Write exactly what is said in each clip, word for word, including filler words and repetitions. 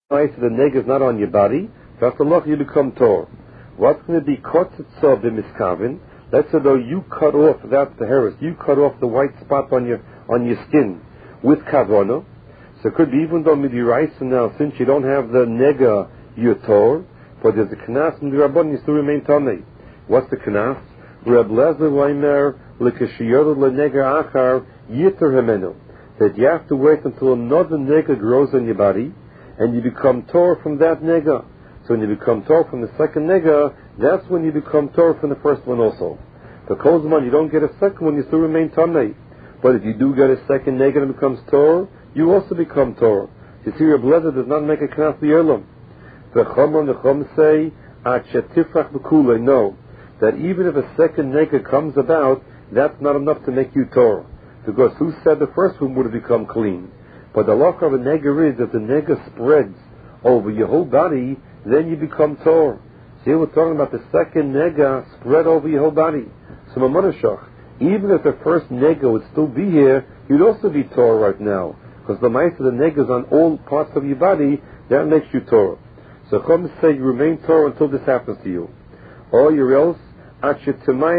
nice the neg is not on your body, that's the loch you become tor. What's going to be kotzitzo b'miskavin? Let's say though you cut off, that's the hairs, you cut off the white spot on your on your skin with kavana. So it could be even though midiraisa now, since you don't have the nega, you're tor, but there's a knas in the rabban, you still remain tamei. What's the knas? Reb Lezer Leimer l'kashiyod l'nega achar yitter hemenu. That you have to wait until another nega grows on your body, and you become tor from that nega. So when you become tor from the second nega, that's when you become tor from the first one also. The kozman, you don't get a second one, you still remain tamei. But if you do get a second nega and it becomes tor, you also become tor. You see, Reb Lezer does not make a knas li'olam. The chomron, the chom say, at shetifrach b'kulei, no. That even if a second nega comes about, that's not enough to make you tor. Because who said the first one would have become clean? But the law of a nega is that the nega spreads over your whole body, then you become tor. See, we're talking about the second nega spread over your whole body. So mamonashach, even if the first nega would still be here, you'd also be tor right now. Because the mice of the nega is on all parts of your body, that makes you tor. So Chum say you remain tor until this happens to you. Or you're else, until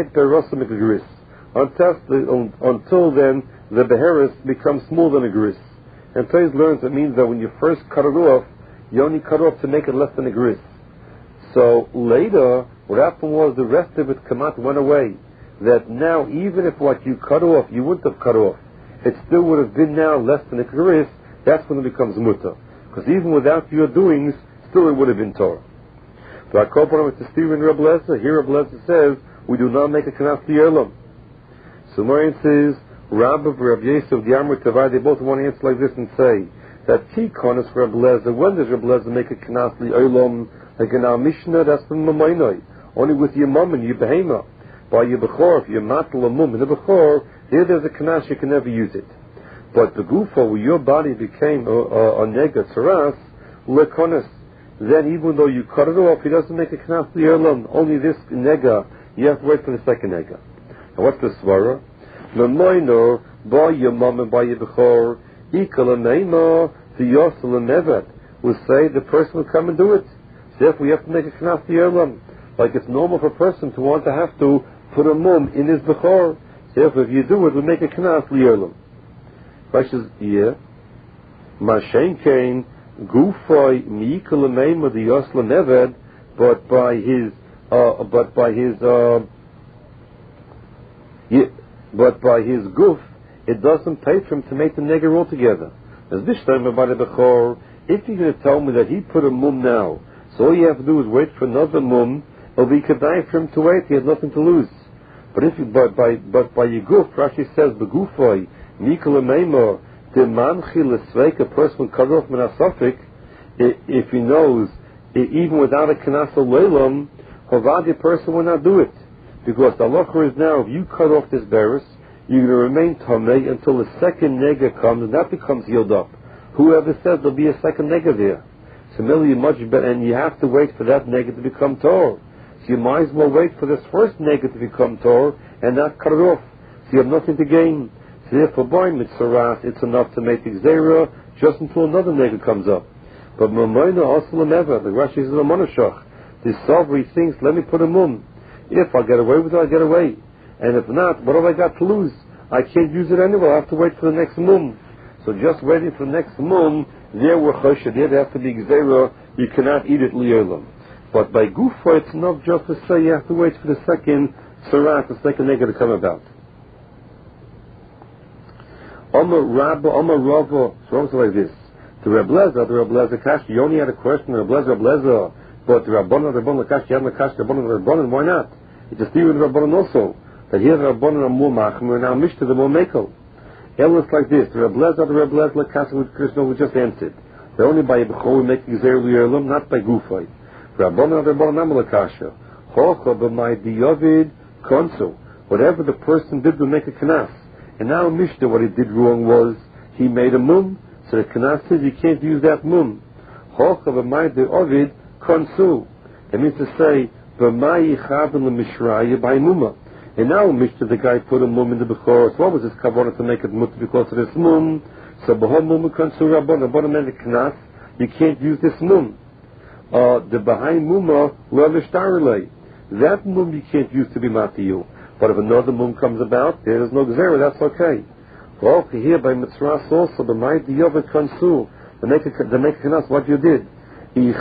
then, the beheris becomes smaller than a gris. And Tez learns it means that when you first cut it off, you only cut off to make it less than a gris. So later, what happened was the rest of it kamat went away. That now, even if what you cut off, you wouldn't have cut off, it still would have been now less than a gris, that's when it becomes mutter. Because even without your doings, still it would have been Torah. So I call upon him to Stephen Reb Lezer. Here Reb Lezer says, we do not make a knas li'olam. So Marian says, Rabbi Reb Yosef, the Amr Tavai, they both want to answer like this and say, that Tikon is for Reb Lezer. When does Reb Lezer make a knas li'olam? Like in our Mishnah, that's from Mamoinoi. Only with your mum and your behema. By your bechor, if you're matal a mum and the bechor, here there's a knas, you can never use it. But the gufa, where your body became a, a, a nega tzaras, lekonis, then even though you cut it off, he doesn't make a knas li'olam. Only this nega, you have to wait for the second nega. And what's the svara? Mamoino, by your mum and by your bechor, ikal ameima, the yosel nevet, will say the person will come and do it. Therefore, you have to make a knas li'olam. Like it's normal for a person to want to have to put a mum in his bechor. Therefore, if you do it, we'll make a knas li'olam. Question is, yeah. Mashen kain, gufoi miikal ameima, the yosel nevet, but by his, uh, but by his, uh, yeah, but by his guf, it doesn't pay for him to make the nega altogether. As this time about the bechor, if you're going to tell me that he put a mum now, so all you have to do is wait for another mum, it'll be kedai for him to wait, he has nothing to lose. But if you, but by, but by your guf, Rashi says, begufoi, mikol ameimor, the manchi lesveik, a person will cut off min asafik, if he knows, even without a knas leilam, hovadi person will not do it. Because the halacha is now, if you cut off this beres, you're going to remain tamei until the second nega comes, and that becomes healed up. Whoever says there'll be a second nega there. Similarly, much better, and you have to wait for that nega to become tor. So you might as well wait for this first nega to become tor, and not cut it off. So you have nothing to gain. So therefore, by mitzaras, it's enough to make the zera just until another nega comes up. But mamoina also never. The Rashi says a monashach. This Savri thinks, let me put a mum. If I get away with it, I get away. And if not, what have I got to lose? I can't use it anyway. I have to wait for the next mum. So just waiting for the next mum, there we're choshed. There has to be gzeira. You cannot eat it li'olam. But by gufa, it's enough just to say you have to wait for the second sarat, the second nega to come about. Omar Rabba, Omar Rava, so also like this. The Reb Lezer, the Reb Lezer Kash, you only had a question, Reb Lezer, Reb Lezer, but the Rabbanon, the Rabbanon Kash, you have the Kash, the Rabbanon, the Rabbanon, why not? It's a Stephen Rabbanon also. That here the Rabbanon are more machmir, now Mishta, the more mekel. It's like this, the Reb Lezer, the Reb Lezer Kash, with Krishna, we just answered. They're only by Bechor we make Gzer Li'olam, not by Gufay. Rabbanon, the Rabbanon, Amal Kasha. Chocha, b'may diyovid, konso. Whatever the person did will make a knas. And now Mishta, what he did wrong was, he made a mum, so the knas says you can't use that mum. Chocha, b'may diyovid, konsu. It means to say, b'may yichaven l'mishraya by mumma. And now Mishta, the guy put a mum in the Bechor. So what was his kavanah to make it mutter because of this mum? So b'hom mum konsu Rabbanon, Rabbanon made a knas, you can't use this mum. Uh, the behind mumma, le'lishtarele. That mum you can't use to be matiyu. But if another mum comes about, there is no gzera, that's okay. Well, here by mitzvahs also, the might the yovet kansu, the make the make kanas what you did. You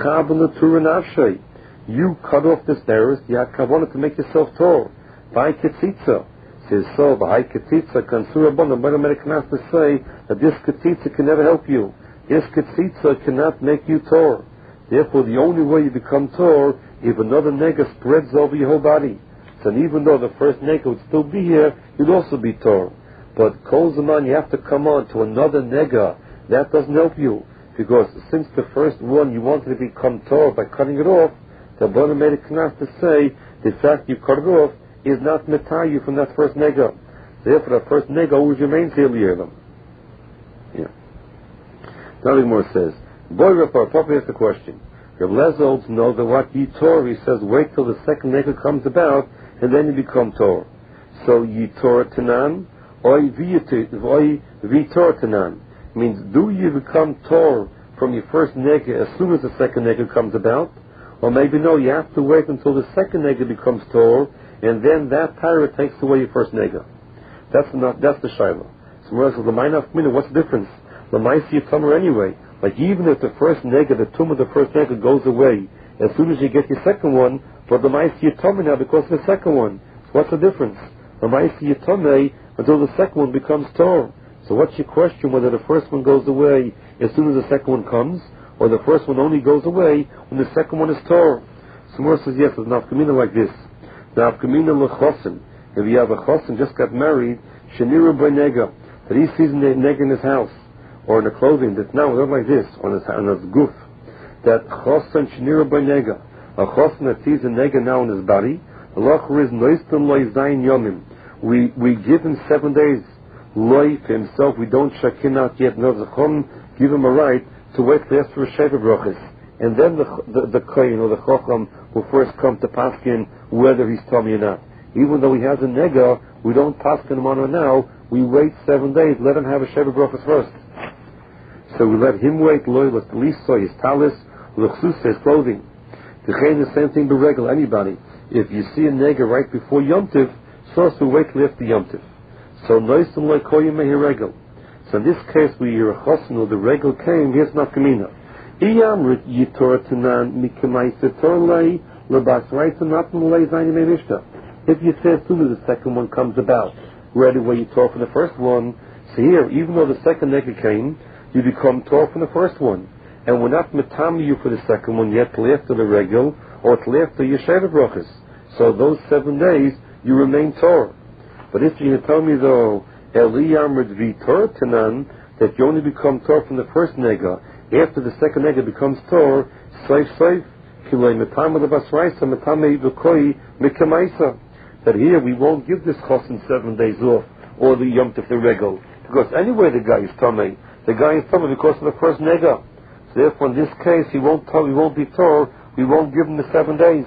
cut off this terror, you have kavanah to make yourself tall. By ketzitza. Says so, by ketzitza, kansu rabbanon, but the make kanas to say that this ketzitza can never help you. This ketzitza cannot make you tall. Therefore, the only way you become tall, if another nega spreads over your whole body. So even though the first nega would still be here, you'd also be tall. But kol zaman, you have to come on to another nega. That doesn't help you. Because since the first one you wanted to become tall by cutting it off, the Rabbanan made a knas to say the fact you cut it off is not metar you from that first nega. Therefore, the first nega always remains here li'elam. Yeah. Now the Gemara says, Boy Rapar, Papa asks the question. Reb Lezer holds know that what ye Torah, he says, wait till the second nega comes about, and then you become Torah. So ye Torah Tanan, Oy Vitor Tanan. Means, do you become Torah from your first nega as soon as the second nega comes about? Or maybe no, you have to wait until the second nega becomes Torah, and then that Torah takes away your first nega. That's not, that's the Shiloh. So whereas the L'mainaf Mina, what's the difference? L'maisi Yotomer anyway. Like even if the first nega, the tomb of the first nega goes away, as soon as you get your second one, but the L'maisi Yotomer now because of the second one. So what's the difference? L'maisi Yotomer until the second one becomes Torah. So what's your question whether the first one goes away as soon as the second one comes, or the first one only goes away when the second one is Torah? So Mor says yes, it's nafkamina like this. Nafkamina l'chosin. If you have a chosin just got married, sheniru b'nega, that he sees a nega in his house, or in the clothing that's now not like this, on his on his goof, that chosin sheniru b'nega, a chosin that sees a nega now in his body, Allah is noistan loy zayin yomim. We we give him seven days. Loy for himself, we don't shakin out yet. No, Zachon give him a right to wait for for a sheva brachas, and then the the, the kohen or the chacham will first come to paskin whether he's tummy or not. Even though he has a nega, we don't paskin him on or now. We wait seven days. Let him have a sheva brachas first. So we let him wait. Loy l'liso his talis, l'chsus his clothing. The chayin the same thing beregel anybody. If you see a nega right before Yom Tiv, so also wait till after Yom Tiv. So noisim like koyim mehi regel. So in this case, we hear a chosin or the regel came. Here's not kamina. Iyam yitor tanan mikamaisa torlei lebas raita not mulei zayim meishta. If you say as soon as the second one comes about, ready where you talk from the first one. So here, even though the second nega came, you become talk from the first one, and we're not metami you for the second one yet till after the regel or till after your sheva brachas. So those seven days you remain Torah. But if you tell me though, Eliyam Vitor Tanan, that you only become Torah from the first nega, after the second nega becomes Torah, safe, safe, kiloi metama the basraisa, metama v'koi mikamaisa. That here we won't give this chosin seven days off, or the yom tif the regel, because anyway the guy is tummy. The guy is tummy because of the first nega. So therefore in this case he won't tell, he won't be Torah, we won't give him the seven days.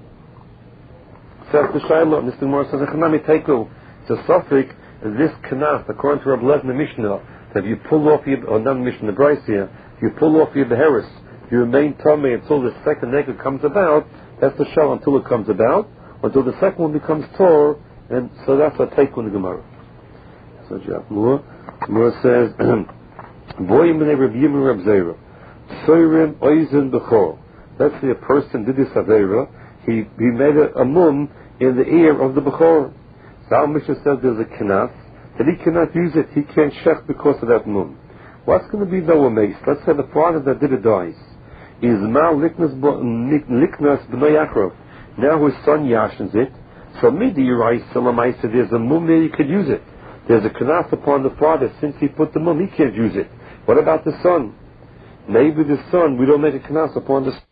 Says the Shiloh, and this Gemara says, Echanami Teiku. It's a suffix, this kanas, according to Reb Lezer Mishnah, that if you pull off your, or not Mishnah, Bryce here, if you pull off your beheris, you remain tummy until the second nega comes about, that's the shal until it comes about, until the second one becomes Torah, and so that's a take on the Gemara. So Gemara says, Boyim b'nei Reb Yimon Reb Zera, Tzoyrim oizen b'chor. Let's say a person did this avera, he, he made a, a mum in the ear of the b'chor. So our Mishnah says there's a knas, that he cannot use it, he can't shech because of that mum. What's going to be though a mace? Let's say the father that did it dies. Is mal liknas b'noi Yaakov. Now his son yashins it. So midi yirai salamaisa, there's a mum there, you could use it. There's a knas upon the father, since he put the mum, he can't use it. What about the son? Maybe the son, we don't make a knas upon the son.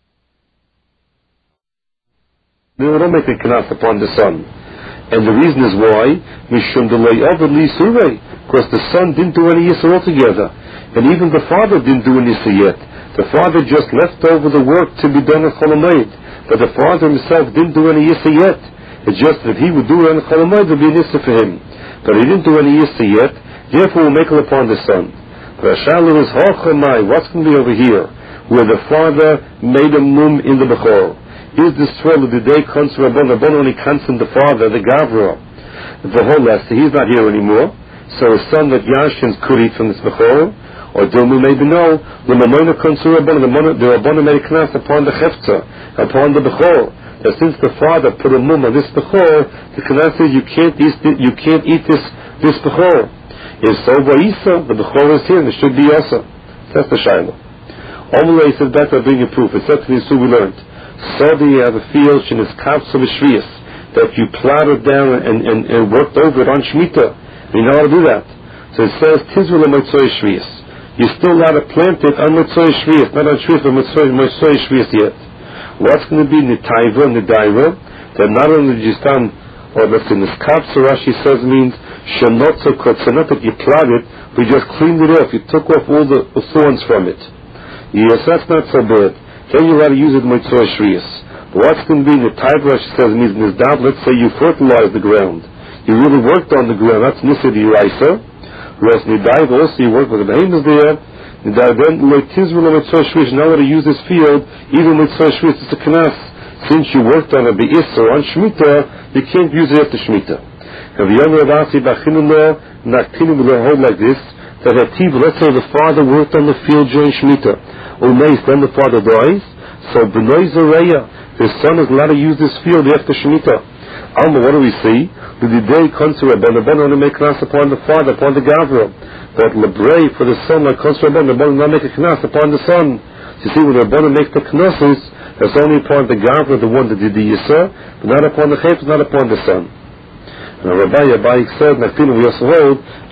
No, we don't make a knas upon the son. And the reason is why, Mishum delay over Lisure, because the son didn't do any Yisra altogether. And even the father didn't do any Yisra yet. The father just left over the work to be done at Cholamayit. But the father himself didn't do any Yisra yet. It's just that if he would do it on Cholamayit, it would be an Yisra for him. But he didn't do any Yisra yet, therefore we'll make it upon the son. Rashalu is Hochamai. What's going to be over here, where the father made a mum in the Bechor? Is this twelve of the day comes to Rabban? Rabban only comes from the father, the Gavra, the whole last. He's not here anymore. So his son that Yashins could eat from this Bechor, or Dilmu maybe no. The Mamoina comes to Rabban. The Rabban made a knas upon the Chefta, upon the Bechor. That since the father put a mum on this Bechor, the knas says you can't eat you can't eat this this Bechor. If so, Va'isa, the Bechor is here, and it should be Yasa. That's the Shaila. Omulay said that I bring a proof. It's up to this we learned. So do you have a field in his kaps of Shvius that you plowed it down and, and, and worked over it on Shemitah. You know how to do that. So it says Tizrul Motzoi Shvius. You're still allowed to plant it on Motzoi Shvius, not on Shvius, but Motzoi Shvius yet. What's going to be Nitaiva and Nidaira? That not only just done, or let's say this kaps, Rashi says means Shanotzo Kotsanot, that you plowed it, we just cleaned it off. You took off all the thorns from it. Yes, that's not so bad. Then you're allowed to use it Motzoi Shvius. But what's going to be Nitaiva, Rashi says means Nizdab, let's say you fertilized the ground. You really worked on the ground. That's Nisa D'Iraisa. Whereas Nidaiva also you work with the behemoths there. Then Lo Tizrul Motzoi Shvius, now that you use this field, even Motzoi Shvius, it's a knas. Since you worked on a Be'is or on Shemitah, you can't use it after Shemitah. And the younger of Asi Bachinullah, Naktinim will hold like this, that Hativ, let's say the father worked on the field during Shemitah. Umeis, then the father dies, so B'noi Zareya, his son is allowed to use this field after Shemitah. Alma, what do we see? The day comes to Rabban, Rabban only make knas upon the father, upon the Gavra. But Lebrei, for the son, like comes to Rabban, Rabban will not make a knas upon the son. You see, when Rabban make the knosses, that's only upon the Gavra, the one that did the Yisra, but not upon the Chayf, not upon the son. And Rabbi Abayik said, and I feel we also hold,